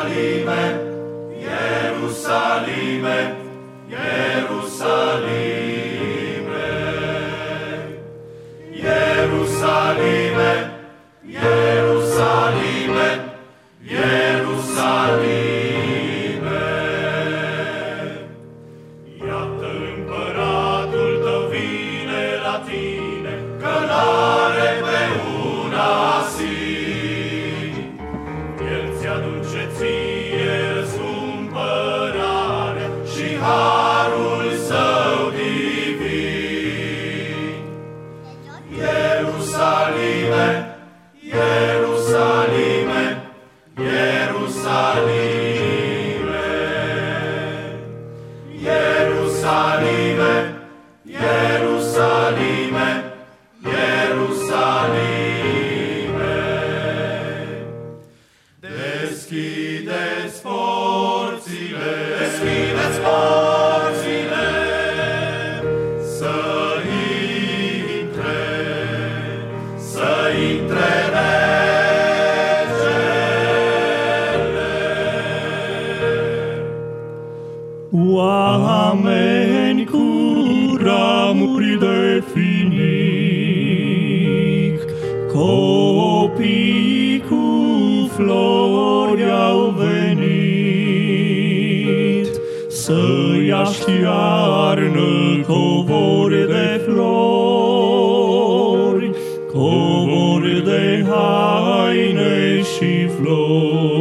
Ierusalime, Ierusalime, Ierusalime, Ierusalime, Ierusalime, Ierusalime. Iată împăratul tău vine la tine, călare pe un asin. El ți-aduce ție răscumpărarea și harul său divin. Ierusalime, Ierusalime, Ierusalime, Ierusalime, Ierusalime, Ierusalime. Deschideți porțile, deschideți porțile, să intre regele. Oameni cu ramuri de finic, copii cu flori au venit, să-i aștearnă covori de flori, covori de haine și flori.